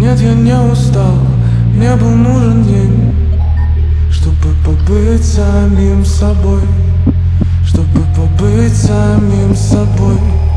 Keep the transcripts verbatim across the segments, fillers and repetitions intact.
Нет, я не устал, мне был нужен день, чтобы побыть самим собой, чтобы побыть самим собой.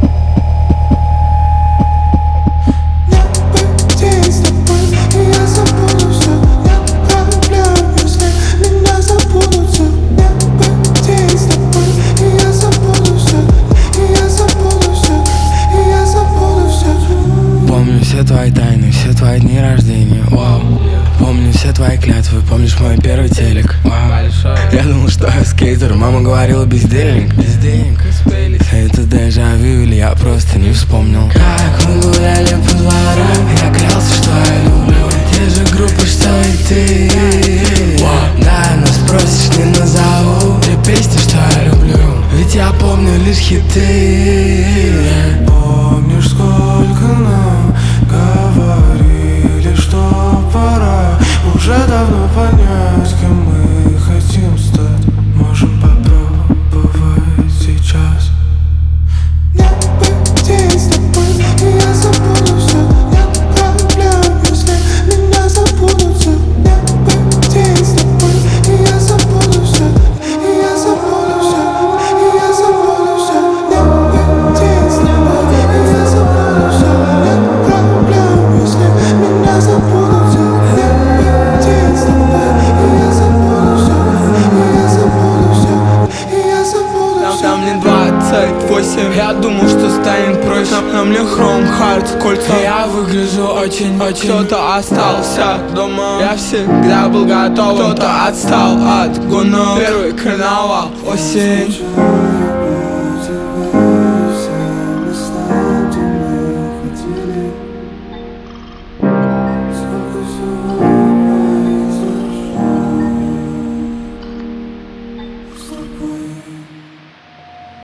Все твои тайны, все твои дни рождения, вау. Помню все твои клятвы, помнишь мой первый телек, вау. Я думал, что я скейтер, мама говорила бездельник, бездельник. Это дежавю или я просто не вспомнил. Как мы гуляли по дворам, я клялся, что я люблю те же группы, что и ты. Да, но спросишь, не назову те песни, что я люблю, ведь я помню лишь хиты. Помнишь, сколько нам говорили, что пора уже давно понять, кем мы хотим стать. Можем попробовать сейчас. Не быть с тобой, и я забуду все. Нет проблем, если меня забудутся. Не быть с тобой, и я забуду все. И я забуду все, и я забуду все. Не быть с тобой, и я забуду все. Нет проблем, если меня забудутся. Не быть с тобой, и я забуду все. И я забуду все, и я забуду все. Там мне двадцать восемь, я думал, что станет проще. На мне хром, хард, кольца. Я выгляжу очень-очень. Кто-то остался дома, я всегда был готов. Кто-то отстал от гуна. Первый карнавал, осень.